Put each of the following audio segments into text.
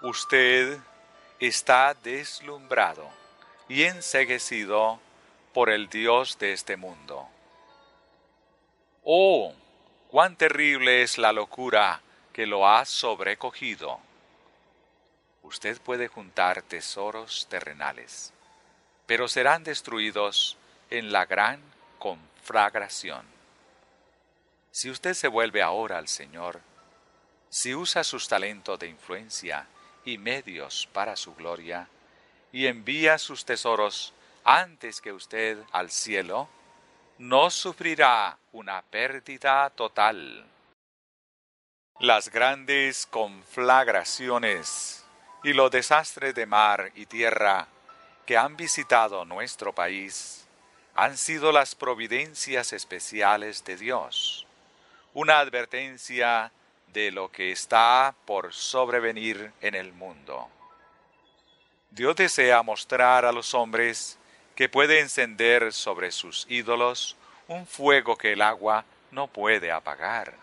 Usted está deslumbrado y enceguecido por el Dios de este mundo. ¡Oh! ¡Cuán terrible es la locura que lo ha sobrecogido! Usted puede juntar tesoros terrenales, pero serán destruidos en la gran conflagración. Si usted se vuelve ahora al Señor, si usa sus talentos de influencia y medios para su gloria, y envía sus tesoros antes que usted al cielo, no sufrirá una pérdida total. Las grandes conflagraciones y los desastres de mar y tierra que han visitado nuestro país han sido las providencias especiales de Dios, una advertencia de lo que está por sobrevenir en el mundo. Dios desea mostrar a los hombres que puede encender sobre sus ídolos un fuego que el agua no puede apagar.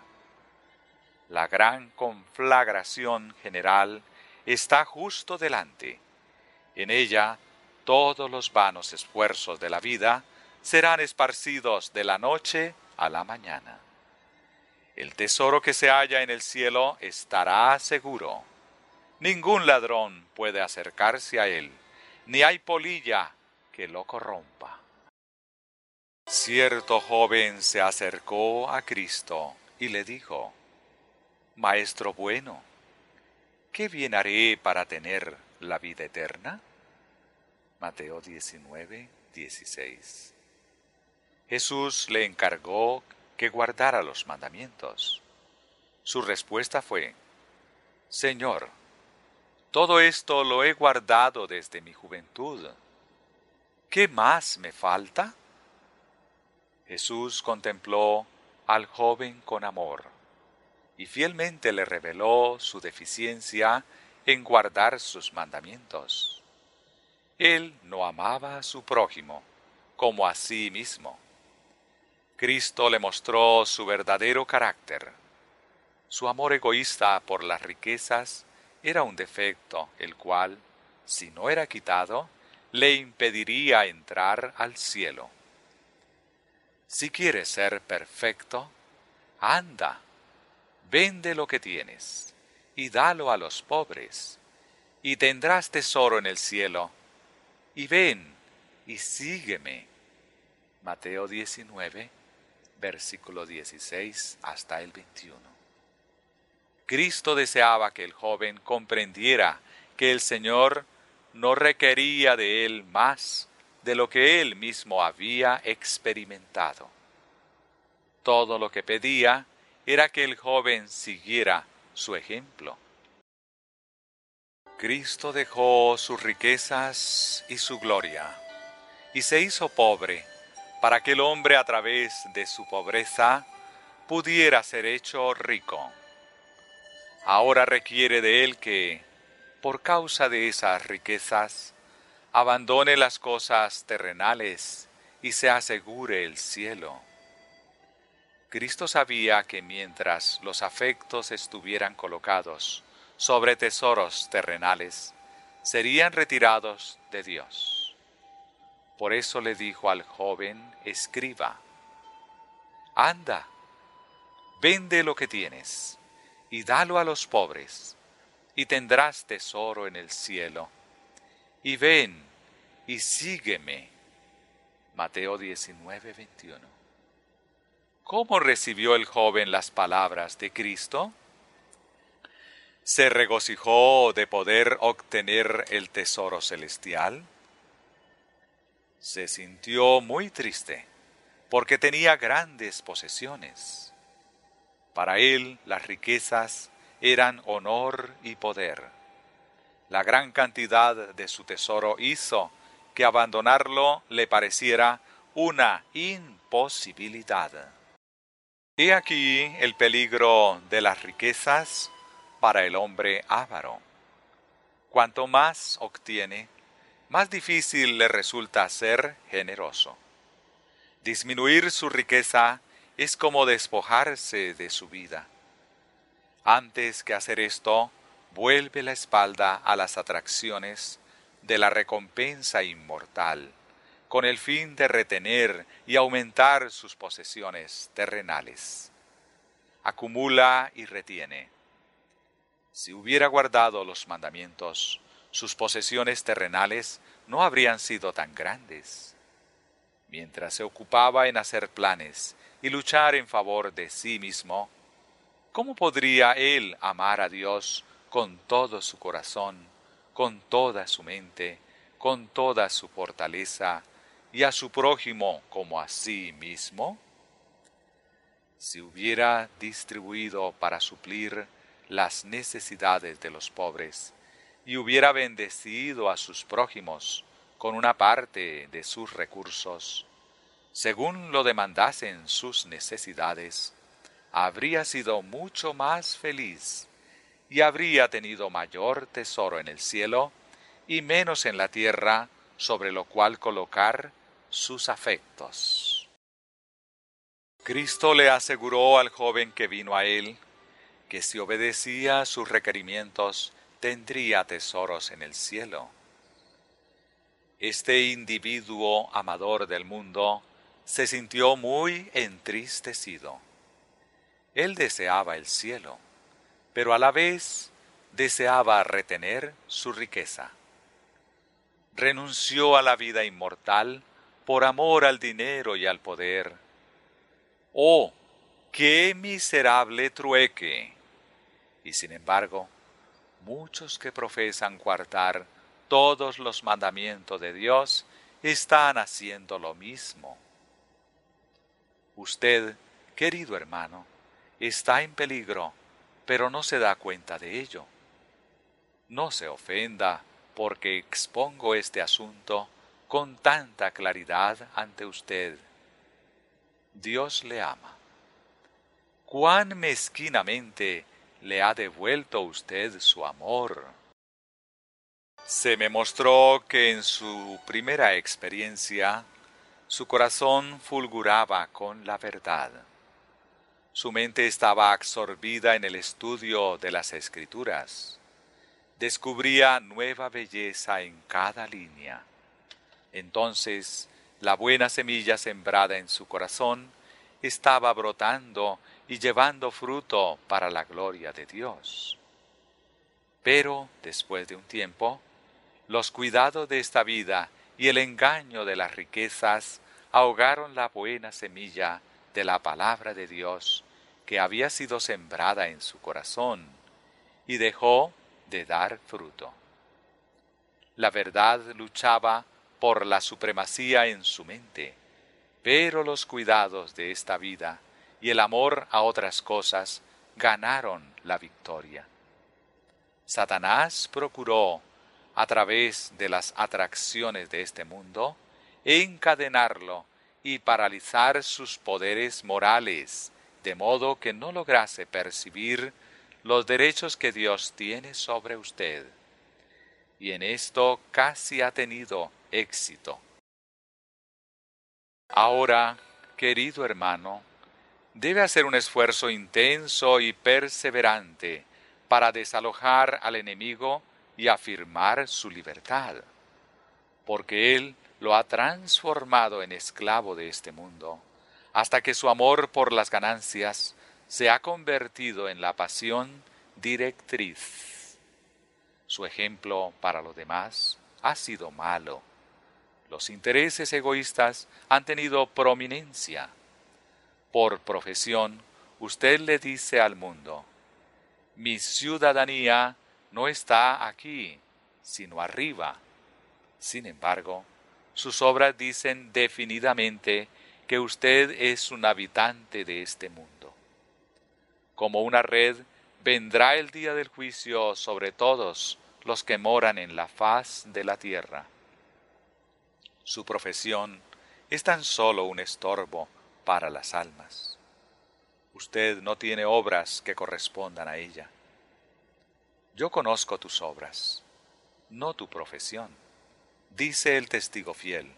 La gran conflagración general está justo delante. En ella, todos los vanos esfuerzos de la vida serán esparcidos de la noche a la mañana. El tesoro que se halla en el cielo estará seguro. Ningún ladrón puede acercarse a él, ni hay polilla que lo corrompa. Cierto joven se acercó a Cristo y le dijo: Maestro bueno, ¿qué bien haré para tener la vida eterna? Mateo 19:16. Jesús le encargó que guardara los mandamientos. Su respuesta fue: Señor, todo esto lo he guardado desde mi juventud. ¿Qué más me falta? Jesús contempló al joven con amor y fielmente le reveló su deficiencia en guardar sus mandamientos. Él no amaba a su prójimo como a sí mismo. Cristo le mostró su verdadero carácter. Su amor egoísta por las riquezas era un defecto, el cual, si no era quitado, le impediría entrar al cielo. Si quieres ser perfecto, anda, vende lo que tienes y dalo a los pobres, y tendrás tesoro en el cielo. Y ven y sígueme. Mateo 19, versículo 16 hasta el 21. Cristo deseaba que el joven comprendiera que el Señor no requería de él más de lo que él mismo había experimentado. Todo lo que pedía era que el joven siguiera su ejemplo. Cristo dejó sus riquezas y su gloria, y se hizo pobre, para que el hombre a través de su pobreza pudiera ser hecho rico. Ahora requiere de él que, por causa de esas riquezas, abandone las cosas terrenales y se asegure el cielo. Cristo sabía que mientras los afectos estuvieran colocados sobre tesoros terrenales, serían retirados de Dios. Por eso le dijo al joven escriba: Anda, vende lo que tienes y dalo a los pobres, y tendrás tesoro en el cielo. Y ven y sígueme. Mateo 19:21. ¿Cómo recibió el joven las palabras de Cristo? ¿Se regocijó de poder obtener el tesoro celestial? Se sintió muy triste, porque tenía grandes posesiones. Para él las riquezas eran honor y poder. La gran cantidad de su tesoro hizo que abandonarlo le pareciera una imposibilidad. He aquí el peligro de las riquezas para el hombre avaro. Cuanto más obtiene, más difícil le resulta ser generoso. Disminuir su riqueza es como despojarse de su vida. Antes que hacer esto, vuelve la espalda a las atracciones de la recompensa inmortal, con el fin de retener y aumentar sus posesiones terrenales. Acumula y retiene. Si hubiera guardado los mandamientos, sus posesiones terrenales no habrían sido tan grandes. Mientras se ocupaba en hacer planes y luchar en favor de sí mismo, ¿cómo podría él amar a Dios con todo su corazón, con toda su mente, con toda su fortaleza, y a su prójimo como a sí mismo? Si hubiera distribuido para suplir las necesidades de los pobres, y hubiera bendecido a sus prójimos con una parte de sus recursos, según lo demandasen sus necesidades, habría sido mucho más feliz y habría tenido mayor tesoro en el cielo y menos en la tierra sobre lo cual colocar sus afectos. Cristo le aseguró al joven que vino a él que si obedecía a sus requerimientos tendría tesoros en el cielo. Este individuo amador del mundo se sintió muy entristecido. Él deseaba el cielo, pero a la vez deseaba retener su riqueza. Renunció a la vida inmortal por amor al dinero y al poder. ¡Oh, qué miserable trueque! Y sin embargo, muchos que profesan guardar todos los mandamientos de Dios están haciendo lo mismo. Usted, querido hermano, está en peligro, pero no se da cuenta de ello. No se ofenda porque expongo este asunto con tanta claridad ante usted. Dios le ama. ¿Cuán mezquinamente le ha devuelto usted su amor? Se me mostró que en su primera experiencia su corazón fulguraba con la verdad. Su mente estaba absorbida en el estudio de las Escrituras. Descubría nueva belleza en cada línea. Entonces, la buena semilla sembrada en su corazón estaba brotando y llevando fruto para la gloria de Dios. Pero, después de un tiempo, los cuidados de esta vida y el engaño de las riquezas ahogaron la buena semilla de la palabra de Dios que había sido sembrada en su corazón y dejó de dar fruto. La verdad luchaba por la supremacía en su mente, pero los cuidados de esta vida y el amor a otras cosas ganaron la victoria. Satanás procuró, a través de las atracciones de este mundo, encadenarlo y paralizar sus poderes morales, de modo que no lograse percibir los derechos que Dios tiene sobre usted. Y en esto casi ha tenido éxito. Ahora, querido hermano, debe hacer un esfuerzo intenso y perseverante para desalojar al enemigo y afirmar su libertad, porque él lo ha transformado en esclavo de este mundo, hasta que su amor por las ganancias se ha convertido en la pasión directriz. Su ejemplo para los demás ha sido malo. Los intereses egoístas han tenido prominencia. Por profesión, usted le dice al mundo: mi ciudadanía no está aquí, sino arriba. Sin embargo, sus obras dicen definidamente que usted es un habitante de este mundo. Como una red, vendrá el día del juicio sobre todos los que moran en la faz de la tierra. Su profesión es tan solo un estorbo para las almas. Usted no tiene obras que correspondan a ella. Yo conozco tus obras, no tu profesión, dice el testigo fiel.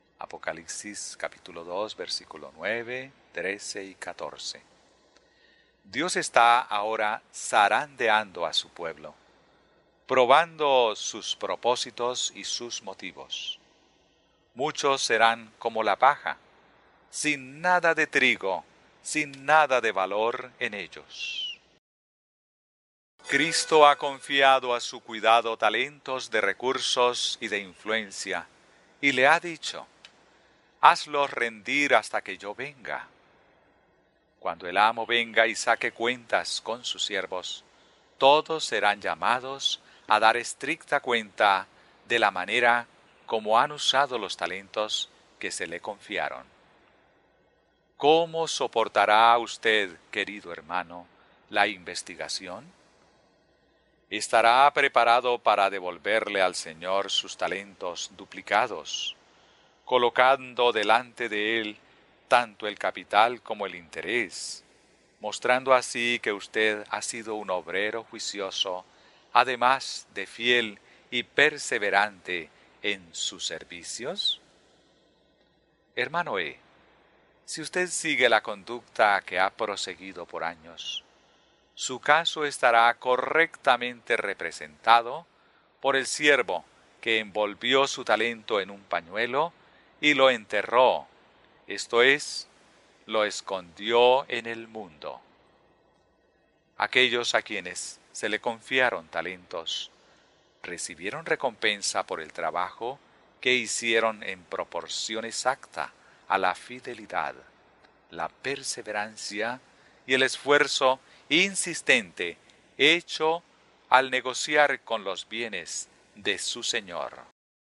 Apocalipsis capítulo 2, versículo 9, 13 y 14. Dios está ahora zarandeando a su pueblo, probando sus propósitos y sus motivos. Muchos serán como la paja, sin nada de trigo, sin nada de valor en ellos. Cristo ha confiado a su cuidado talentos de recursos y de influencia, y le ha dicho: hazlos rendir hasta que yo venga. Cuando el amo venga y saque cuentas con sus siervos, todos serán llamados a dar estricta cuenta de la manera como han usado los talentos que se le confiaron. ¿Cómo soportará usted, querido hermano, la investigación? ¿Estará preparado para devolverle al Señor sus talentos duplicados, colocando delante de Él tanto el capital como el interés, mostrando así que usted ha sido un obrero juicioso, además de fiel y perseverante en sus servicios? Hermano si usted sigue la conducta que ha proseguido por años, su caso estará correctamente representado por el siervo que envolvió su talento en un pañuelo y lo enterró, esto es, lo escondió en el mundo. Aquellos a quienes se le confiaron talentos recibieron recompensa por el trabajo que hicieron en proporción exacta a la fidelidad, la perseverancia y el esfuerzo insistente hecho al negociar con los bienes de su Señor.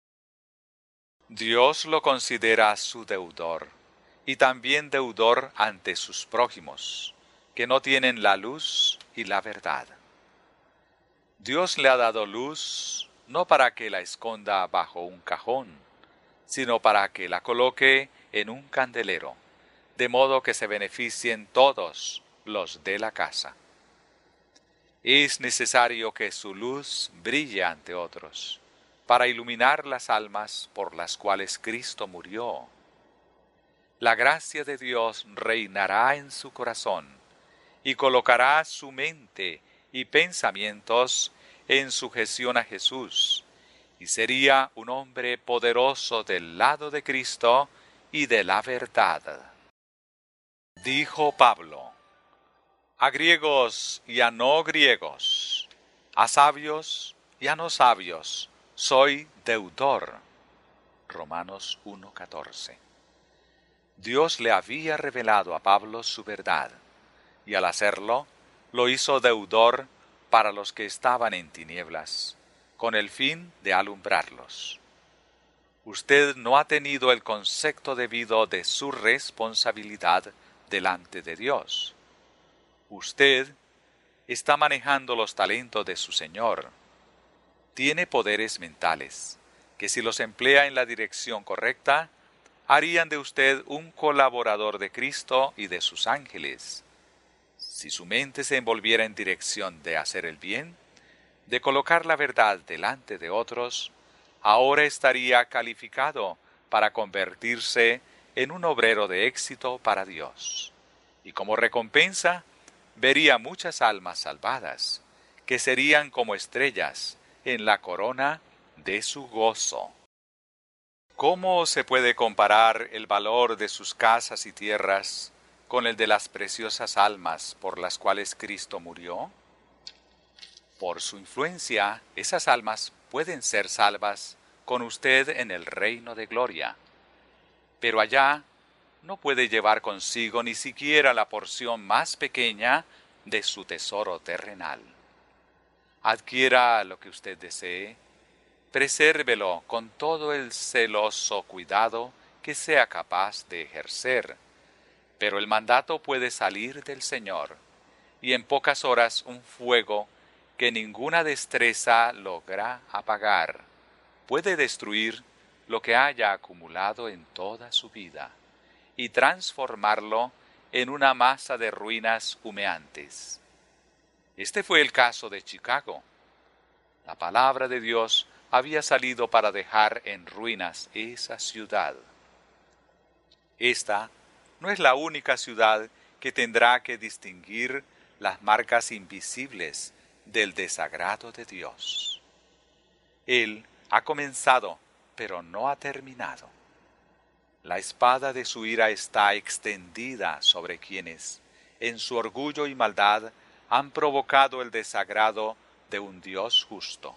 Dios lo considera su deudor y también deudor ante sus prójimos, que no tienen la luz y la verdad. Dios le ha dado luz no para que la esconda bajo un cajón, sino para que la coloque en un candelero, de modo que se beneficien todos los de la casa. Es necesario que su luz brille ante otros, para iluminar las almas por las cuales Cristo murió. La gracia de Dios reinará en su corazón y colocará su mente y pensamientos en sujeción a Jesús, y sería un hombre poderoso del lado de Cristo y de la verdad. Dijo Pablo: a griegos y a no griegos, a sabios y a no sabios, soy deudor. Romanos 1:14. Dios le había revelado a Pablo su verdad, y al hacerlo, lo hizo deudor para los que estaban en tinieblas, con el fin de alumbrarlos. Usted no ha tenido el concepto debido de su responsabilidad delante de Dios. Usted está manejando los talentos de su Señor. Tiene poderes mentales, que si los emplea en la dirección correcta, harían de usted un colaborador de Cristo y de sus ángeles. Si su mente se envolviera en dirección de hacer el bien, de colocar la verdad delante de otros, ahora estaría calificado para convertirse en un obrero de éxito para Dios. Y como recompensa, vería muchas almas salvadas, que serían como estrellas en la corona de su gozo. ¿Cómo se puede comparar el valor de sus casas y tierras con el de las preciosas almas por las cuales Cristo murió? Por su influencia, esas almas pueden ser salvas con usted en el reino de gloria, pero allá no puede llevar consigo ni siquiera la porción más pequeña de su tesoro terrenal. Adquiera lo que usted desee, presérvelo con todo el celoso cuidado que sea capaz de ejercer, pero el mandato puede salir del Señor, y en pocas horas un fuego que ninguna destreza logra apagar puede destruir lo que haya acumulado en toda su vida y transformarlo en una masa de ruinas humeantes. Este fue el caso de Chicago. La palabra de Dios había salido para dejar en ruinas esa ciudad. Esta no es la única ciudad que tendrá que distinguir las marcas invisibles del desagrado de Dios. Él ha comenzado, pero no ha terminado. La espada de su ira está extendida sobre quienes, en su orgullo y maldad, han provocado el desagrado de un Dios justo.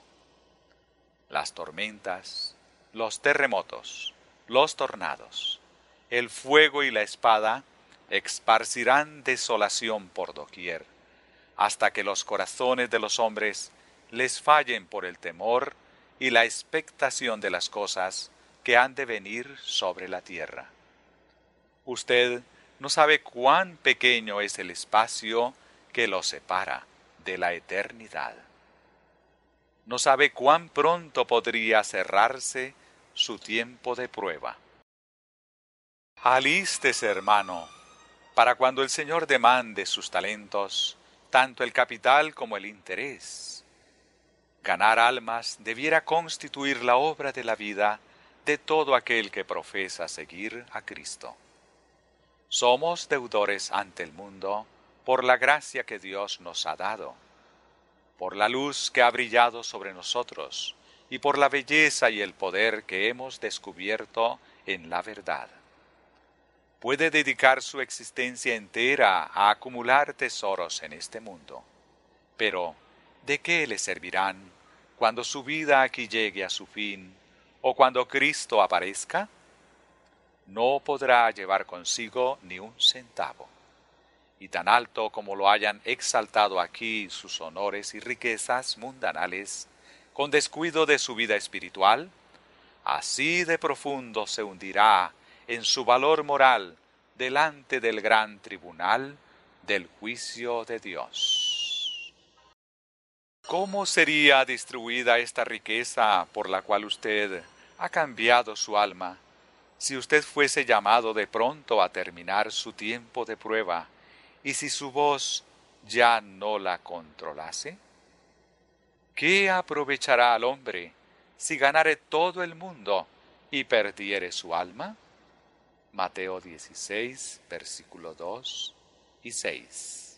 Las tormentas, los terremotos, los tornados, el fuego y la espada esparcirán desolación por doquier, hasta que los corazones de los hombres les fallen por el temor y la expectación de las cosas que han de venir sobre la tierra. Usted no sabe cuán pequeño es el espacio que lo separa de la eternidad. No sabe cuán pronto podría cerrarse su tiempo de prueba. Alístese, hermano, para cuando el Señor demande sus talentos, tanto el capital como el interés. Ganar almas debiera constituir la obra de la vida de todo aquel que profesa seguir a Cristo. Somos deudores ante el mundo por la gracia que Dios nos ha dado, por la luz que ha brillado sobre nosotros y por la belleza y el poder que hemos descubierto en la verdad. Puede dedicar su existencia entera a acumular tesoros en este mundo, pero ¿de qué le servirán cuando su vida aquí llegue a su fin o cuando Cristo aparezca? No podrá llevar consigo ni un centavo. Y tan alto como lo hayan exaltado aquí sus honores y riquezas mundanales, con descuido de su vida espiritual, así de profundo se hundirá en su valor moral delante del gran tribunal del juicio de Dios. ¿Cómo sería distribuida esta riqueza por la cual usted ha cambiado su alma, si usted fuese llamado de pronto a terminar su tiempo de prueba, y si su voz ya no la controlase? ¿Qué aprovechará al hombre si ganare todo el mundo y perdiere su alma? Mateo 16, versículo 2 y 6.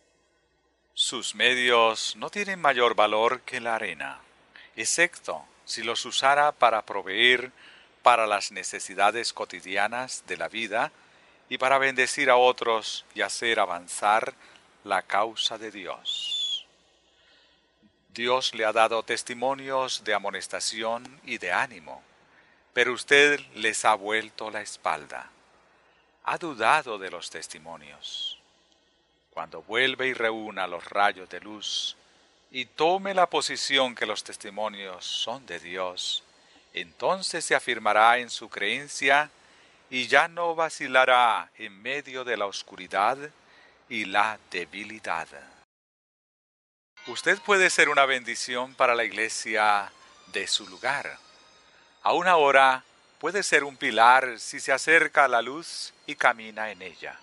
Sus medios no tienen mayor valor que la arena, excepto si los usara para proveer para las necesidades cotidianas de la vida y para bendecir a otros y hacer avanzar la causa de Dios. Dios le ha dado testimonios de amonestación y de ánimo, pero usted les ha vuelto la espalda. Ha dudado de los testimonios. Cuando vuelve y reúna los rayos de luz y tome la posición que los testimonios son de Dios, entonces se afirmará en su creencia y ya no vacilará en medio de la oscuridad y la debilidad. Usted puede ser una bendición para la iglesia de su lugar. Aún ahora puede ser un pilar si se acerca a la luz y camina en ella.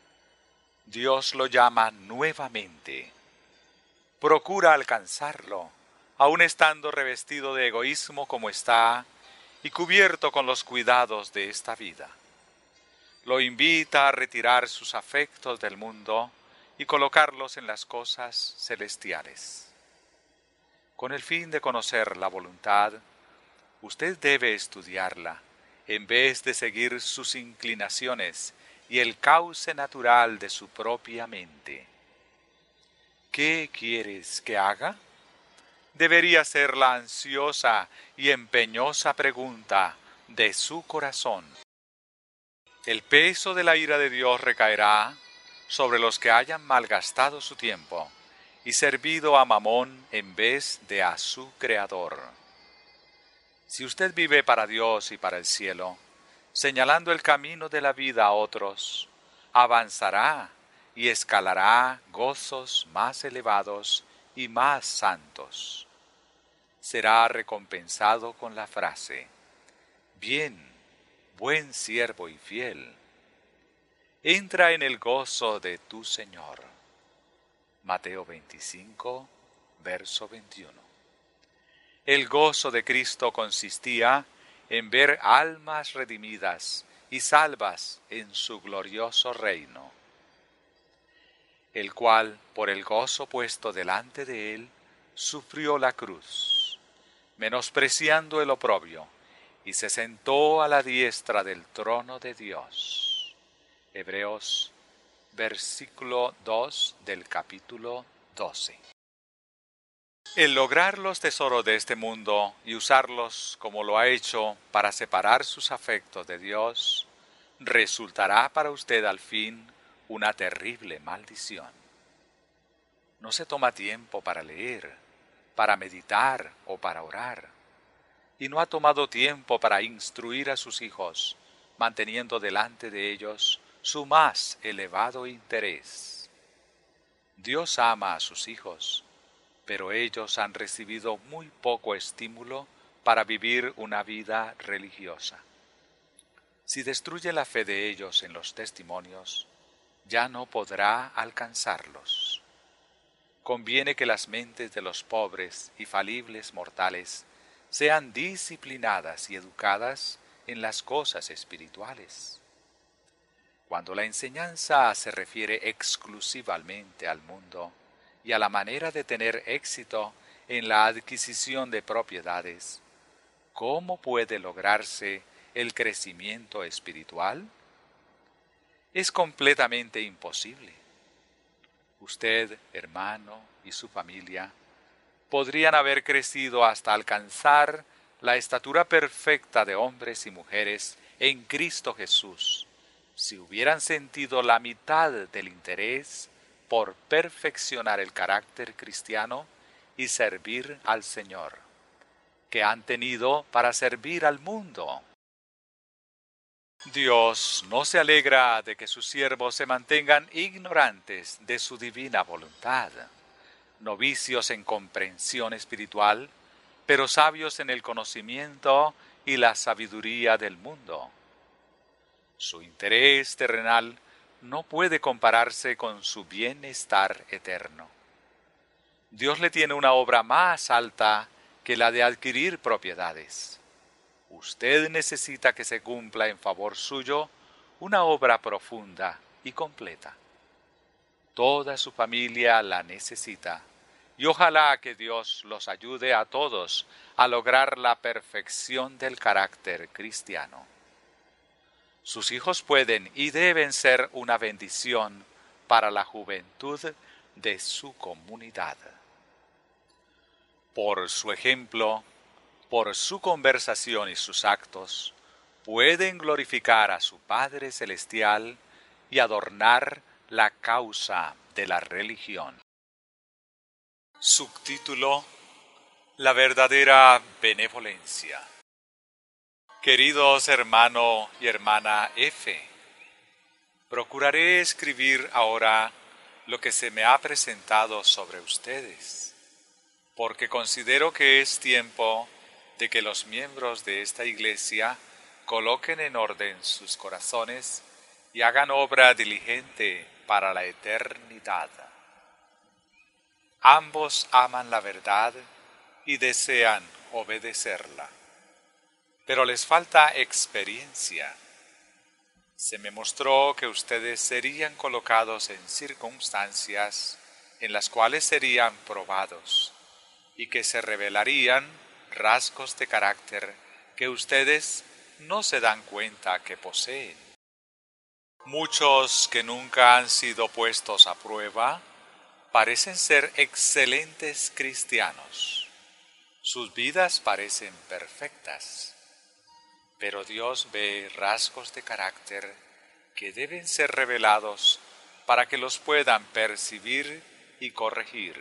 Dios lo llama nuevamente. Procura alcanzarlo, aun estando revestido de egoísmo como está y cubierto con los cuidados de esta vida. Lo invita a retirar sus afectos del mundo y colocarlos en las cosas celestiales. Con el fin de conocer la voluntad, usted debe estudiarla, en vez de seguir sus inclinaciones y el cauce natural de su propia mente. ¿Qué quieres que haga? Debería ser la ansiosa y empeñosa pregunta de su corazón. El peso de la ira de Dios recaerá sobre los que hayan malgastado su tiempo y servido a Mamón en vez de a su Creador. Si usted vive para Dios y para el cielo, señalando el camino de la vida a otros, avanzará y escalará gozos más elevados y más santos. Será recompensado con la frase: bien, buen siervo y fiel, entra en el gozo de tu Señor. Mateo 25, verso 21. El gozo de Cristo consistía en ver almas redimidas y salvas en su glorioso reino. el cual, por el gozo puesto delante de él, sufrió la cruz, menospreciando el oprobio, y se sentó a la diestra del trono de Dios. Hebreos, versículo 2 del capítulo 12. El lograr los tesoros de este mundo y usarlos como lo ha hecho para separar sus afectos de Dios, resultará para usted al fin una terrible maldición. No se toma tiempo para leer, para meditar o para orar, y no ha tomado tiempo para instruir a sus hijos, manteniendo delante de ellos su más elevado interés. Dios ama a sus hijos, pero ellos han recibido muy poco estímulo para vivir una vida religiosa. Si destruye la fe de ellos en los testimonios, ya no podrá alcanzarlos. Conviene que las mentes de los pobres y falibles mortales sean disciplinadas y educadas en las cosas espirituales. Cuando la enseñanza se refiere exclusivamente al mundo y a la manera de tener éxito en la adquisición de propiedades, ¿cómo puede lograrse el crecimiento espiritual? Es completamente imposible. Usted, hermano, y su familia podrían haber crecido hasta alcanzar la estatura perfecta de hombres y mujeres en Cristo Jesús, si hubieran sentido la mitad del interés por perfeccionar el carácter cristiano y servir al Señor, que han tenido para servir al mundo. Dios no se alegra de que sus siervos se mantengan ignorantes de su divina voluntad, novicios en comprensión espiritual, pero sabios en el conocimiento y la sabiduría del mundo. Su interés terrenal no puede compararse con su bienestar eterno. Dios le tiene una obra más alta que la de adquirir propiedades. Usted necesita que se cumpla en favor suyo una obra profunda y completa. Toda su familia la necesita, y ojalá que Dios los ayude a todos a lograr la perfección del carácter cristiano. Sus hijos pueden y deben ser una bendición para la juventud de su comunidad. Por su ejemplo, por su conversación y sus actos, pueden glorificar a su Padre Celestial y adornar la causa de la religión. Subtítulo: La verdadera benevolencia. Queridos hermano y hermana F, procuraré escribir ahora lo que se me ha presentado sobre ustedes, porque considero que es tiempo de que los miembros de esta iglesia coloquen en orden sus corazones y hagan obra diligente para la eternidad. Ambos aman la verdad y desean obedecerla, pero les falta experiencia. Se me mostró que ustedes serían colocados en circunstancias en las cuales serían probados y que se revelarían rasgos de carácter que ustedes no se dan cuenta que poseen. Muchos que nunca han sido puestos a prueba parecen ser excelentes cristianos. Sus vidas parecen perfectas, pero Dios ve rasgos de carácter que deben ser revelados para que los puedan percibir y corregir.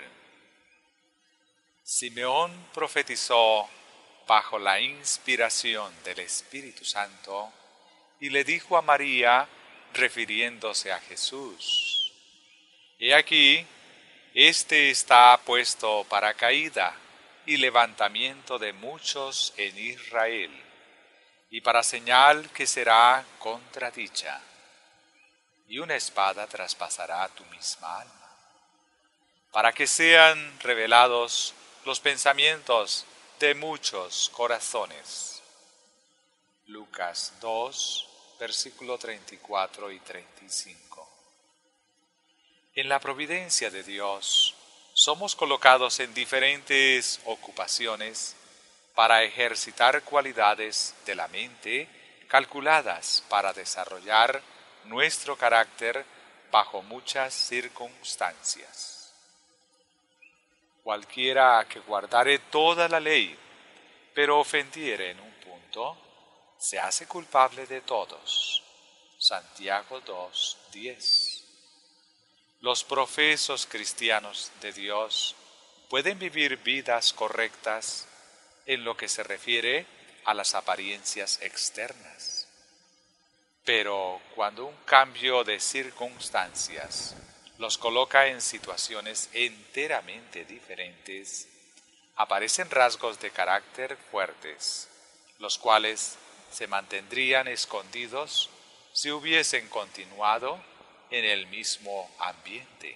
Simeón profetizó bajo la inspiración del Espíritu Santo y le dijo a María, refiriéndose a Jesús: He aquí, este está puesto para caída y levantamiento de muchos en Israel, y para señal que será contradicha, y una espada traspasará tu misma alma, para que sean revelados los pensamientos de muchos corazones. Lucas 2, versículo 34 y 35. En la providencia de Dios, somos colocados en diferentes ocupaciones para ejercitar cualidades de la mente calculadas para desarrollar nuestro carácter bajo muchas circunstancias. Cualquiera que guardare toda la ley, pero ofendiere en un punto, se hace culpable de todos. Santiago 2:10. Los profesos cristianos de Dios pueden vivir vidas correctas en lo que se refiere a las apariencias externas. Pero cuando un cambio de circunstancias los coloca en situaciones enteramente diferentes, aparecen rasgos de carácter fuertes, los cuales se mantendrían escondidos si hubiesen continuado en el mismo ambiente.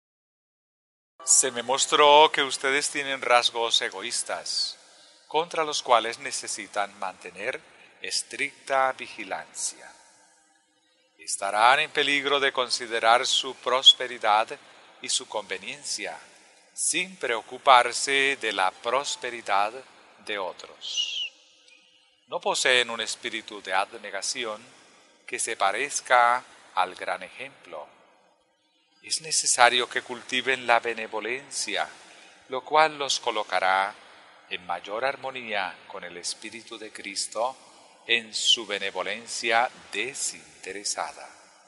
Se me mostró que ustedes tienen rasgos egoístas, contra los cuales necesitan mantener estricta vigilancia. Estarán en peligro de considerar su prosperidad y su conveniencia, sin preocuparse de la prosperidad de otros. No poseen un espíritu de abnegación que se parezca al gran ejemplo. Es necesario que cultiven la benevolencia, lo cual los colocará en mayor armonía con el Espíritu de Cristo en su benevolencia desinteresada.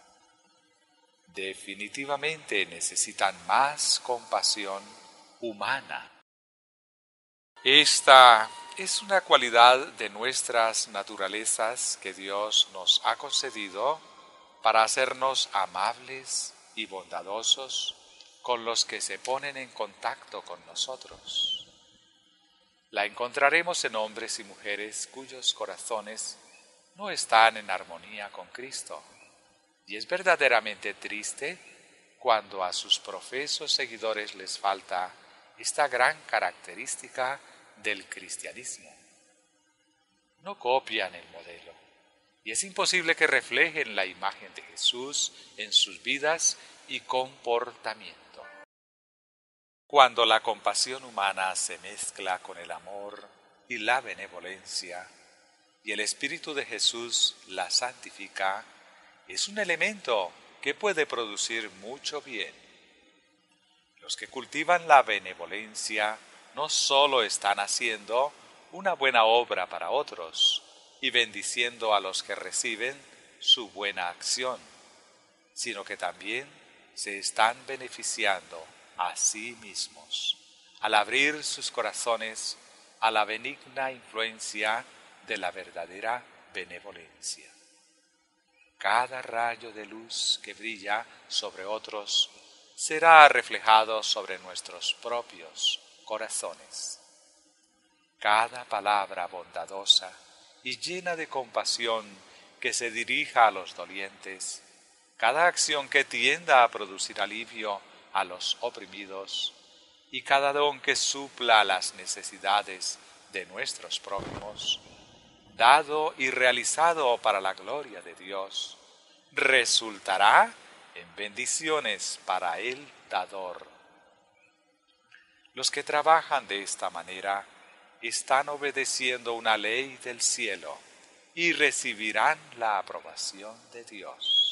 Definitivamente necesitan más compasión humana. Esta es una cualidad de nuestras naturalezas que Dios nos ha concedido para hacernos amables y bondadosos con los que se ponen en contacto con nosotros. La encontraremos en hombres y mujeres cuyos corazones no están en armonía con Cristo, y es verdaderamente triste cuando a sus profesos seguidores les falta esta gran característica del cristianismo. No copian el modelo, y es imposible que reflejen la imagen de Jesús en sus vidas y comportamiento. Cuando la compasión humana se mezcla con el amor y la benevolencia, y el Espíritu de Jesús la santifica, es un elemento que puede producir mucho bien. Los que cultivan la benevolencia no solo están haciendo una buena obra para otros y bendiciendo a los que reciben su buena acción, sino que también se están beneficiando a sí mismos al abrir sus corazones a la benigna influencia de la verdadera benevolencia. Cada rayo de luz que brilla sobre otros será reflejado sobre nuestros propios corazones. Cada palabra bondadosa y llena de compasión que se dirija a los dolientes, cada acción que tienda a producir alivio a los oprimidos y cada don que supla las necesidades de nuestros prójimos, dado y realizado para la gloria de Dios, resultará en bendiciones para el dador. Los que trabajan de esta manera están obedeciendo una ley del cielo y recibirán la aprobación de Dios.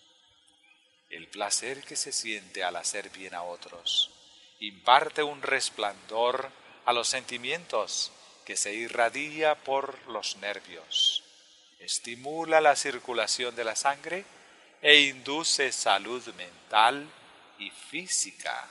El placer que se siente al hacer bien a otros imparte un resplandor a los sentimientos que se irradia por los nervios, estimula la circulación de la sangre e induce salud mental y física.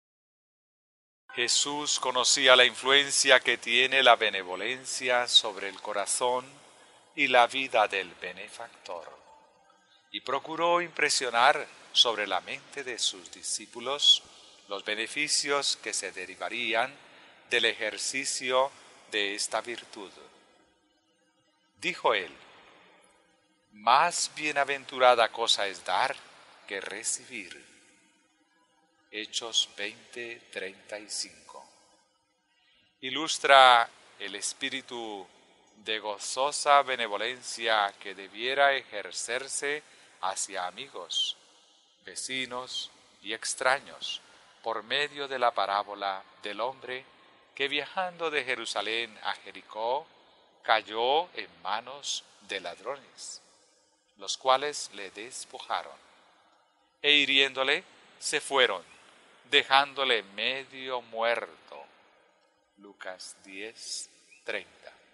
Jesús conocía la influencia que tiene la benevolencia sobre el corazón y la vida del benefactor, y procuró impresionar sobre la mente de sus discípulos los beneficios que se derivarían del ejercicio de esta virtud. Dijo él: más bienaventurada cosa es dar que recibir. Hechos 20:35. Ilustra el espíritu de gozosa benevolencia que debiera ejercerse hacia amigos, vecinos y extraños por medio de la parábola del hombre que viajando de Jerusalén a Jericó cayó en manos de ladrones, los cuales le despojaron, e hiriéndole se fueron, dejándole medio muerto. Lucas 10:30.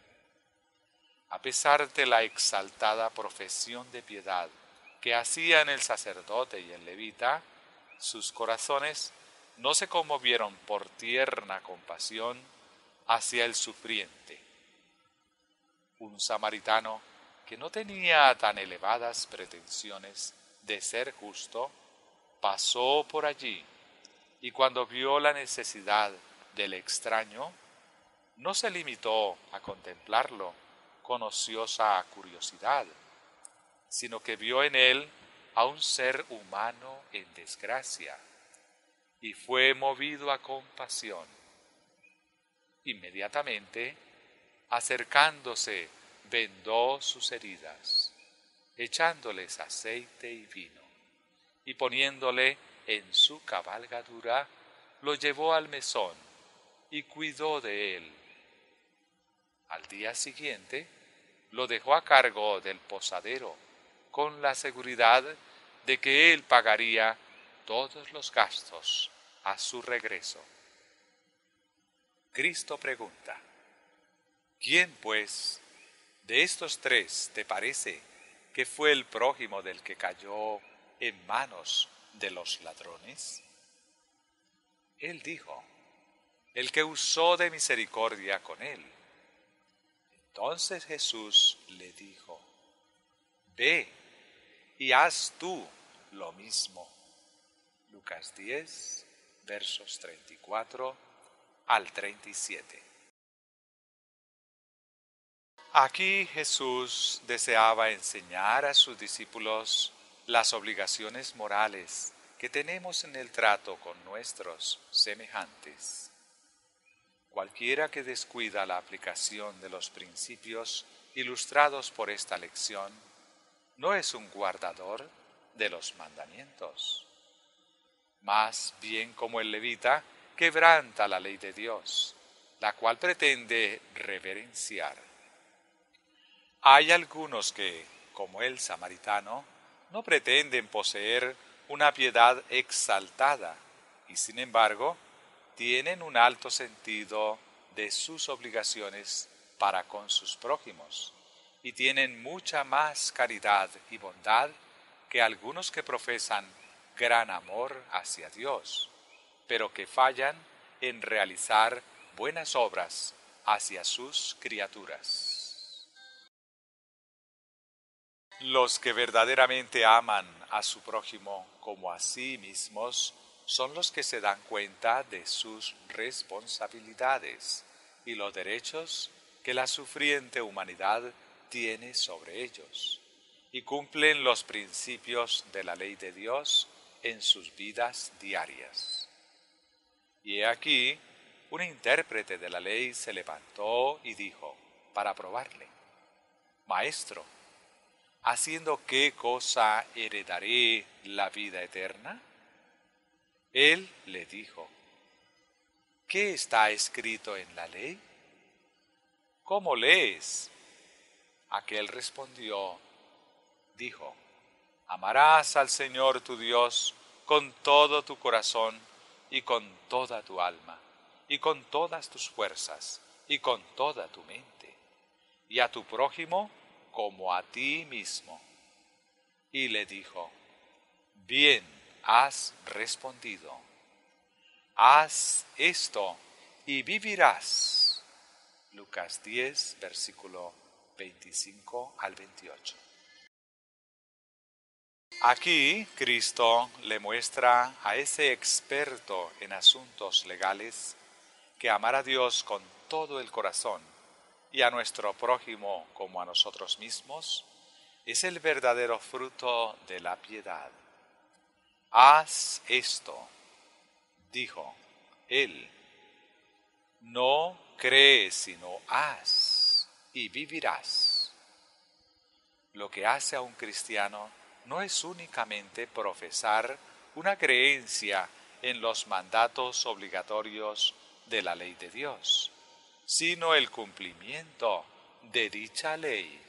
A pesar de la exaltada profesión de piedad que hacían el sacerdote y el levita, sus corazones no se conmovieron por tierna compasión hacia el sufriente. Un samaritano que no tenía tan elevadas pretensiones de ser justo, pasó por allí y cuando vio la necesidad del extraño, no se limitó a contemplarlo con ociosa curiosidad, sino que vio en él a un ser humano en desgracia y fue movido a compasión. Inmediatamente, acercándose, vendó sus heridas, echándoles aceite y vino, y poniéndole en su cabalgadura, lo llevó al mesón y cuidó de él. Al día siguiente, lo dejó a cargo del posadero, con la seguridad de que él pagaría todos los gastos a su regreso. Cristo pregunta: ¿quién, pues, de estos tres te parece que fue el prójimo del que cayó en manos de los ladrones? Él dijo: el que usó de misericordia con él. Entonces Jesús le dijo: ve y haz tú lo mismo. Lucas 10, versos 34 al 37. Aquí Jesús deseaba enseñar a sus discípulos las obligaciones morales que tenemos en el trato con nuestros semejantes. Cualquiera que descuida la aplicación de los principios ilustrados por esta lección no es un guardador de los mandamientos. Más bien, como el levita, quebranta la ley de Dios, la cual pretende reverenciar. Hay algunos que, como el samaritano, no pretenden poseer una piedad exaltada y, sin embargo, tienen un alto sentido de sus obligaciones para con sus prójimos y tienen mucha más caridad y bondad que algunos que profesan gran amor hacia Dios, pero que fallan en realizar buenas obras hacia sus criaturas. Los que verdaderamente aman a su prójimo como a sí mismos son los que se dan cuenta de sus responsabilidades y los derechos que la sufriente humanidad tiene sobre ellos, y cumplen los principios de la ley de Dios en sus vidas diarias. Y he aquí, un intérprete de la ley se levantó y dijo, para probarle: Maestro, ¿haciendo qué cosa heredaré la vida eterna? Él le dijo: ¿qué está escrito en la ley? ¿Cómo lees? Aquel respondió, dijo: amarás al Señor tu Dios con todo tu corazón y con toda tu alma y con todas tus fuerzas y con toda tu mente, y a tu prójimo como a ti mismo. Y le dijo: bien has respondido. Haz esto y vivirás. Lucas 10, versículo 25 al 28. Aquí Cristo le muestra a ese experto en asuntos legales que amar a Dios con todo el corazón y a nuestro prójimo como a nosotros mismos es el verdadero fruto de la piedad. Haz esto, dijo él. No crees, sino haz y vivirás. Lo que hace a un cristiano no es únicamente profesar una creencia en los mandatos obligatorios de la ley de Dios, sino el cumplimiento de dicha ley.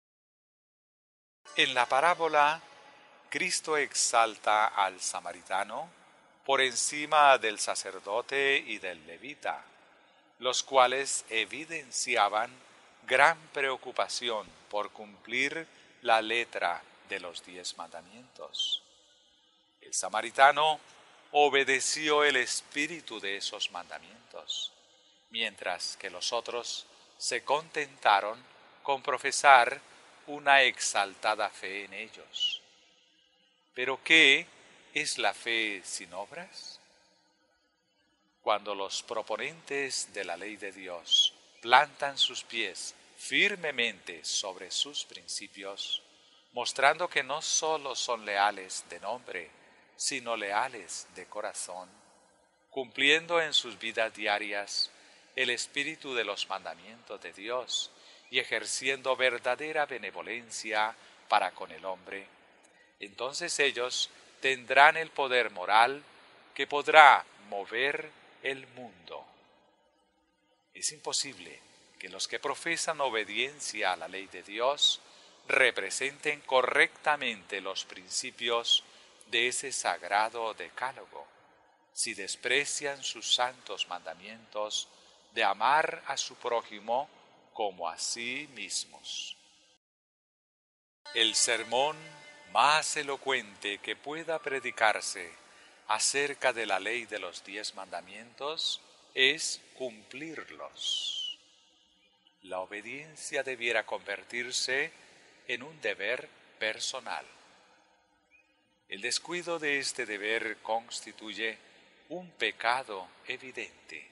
En la parábola, Cristo exalta al samaritano por encima del sacerdote y del levita, los cuales evidenciaban gran preocupación por cumplir la letra de los 10 mandamientos. El samaritano obedeció el espíritu de esos mandamientos, mientras que los otros se contentaron con profesar una exaltada fe en ellos. ¿Pero qué es la fe sin obras? Cuando los proponentes de la ley de Dios plantan sus pies firmemente sobre sus principios, mostrando que no solo son leales de nombre, sino leales de corazón, cumpliendo en sus vidas diarias el espíritu de los mandamientos de Dios y ejerciendo verdadera benevolencia para con el hombre, entonces ellos tendrán el poder moral que podrá mover el mundo. Es imposible que los que profesan obediencia a la ley de Dios representen correctamente los principios de ese sagrado decálogo, si desprecian sus santos mandamientos de amar a su prójimo como a sí mismos. El sermón más elocuente que pueda predicarse acerca de la ley de los 10 mandamientos es cumplirlos. La obediencia debiera convertirse en un deber personal. El descuido de este deber constituye un pecado evidente.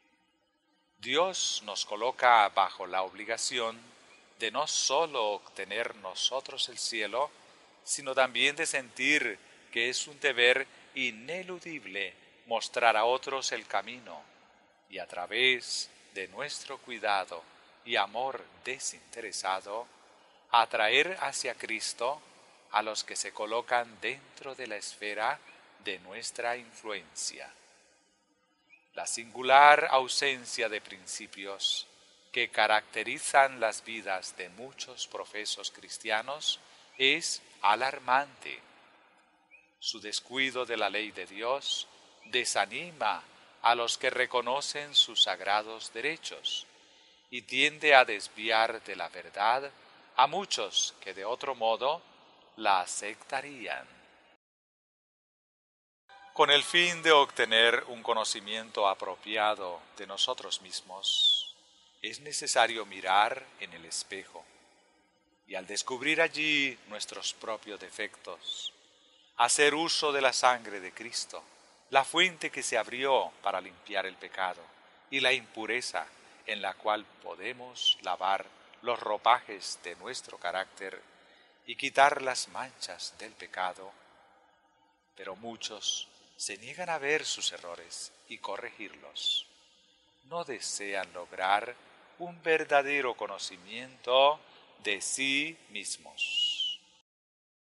Dios nos coloca bajo la obligación de no solo obtener nosotros el cielo, sino también de sentir que es un deber ineludible mostrar a otros el camino y a través de nuestro cuidado y amor desinteresado, atraer hacia Cristo a los que se colocan dentro de la esfera de nuestra influencia. La singular ausencia de principios que caracterizan las vidas de muchos profesos cristianos es alarmante. Su descuido de la ley de Dios desanima a los que reconocen sus sagrados derechos y tiende a desviar de la verdad a muchos que de otro modo la aceptarían. Con el fin de obtener un conocimiento apropiado de nosotros mismos, es necesario mirar en el espejo y al descubrir allí nuestros propios defectos, hacer uso de la sangre de Cristo, la fuente que se abrió para limpiar el pecado y la impureza en la cual podemos lavar los ropajes de nuestro carácter y quitar las manchas del pecado. Pero muchos se niegan a ver sus errores y corregirlos. No desean lograr un verdadero conocimiento de sí mismos.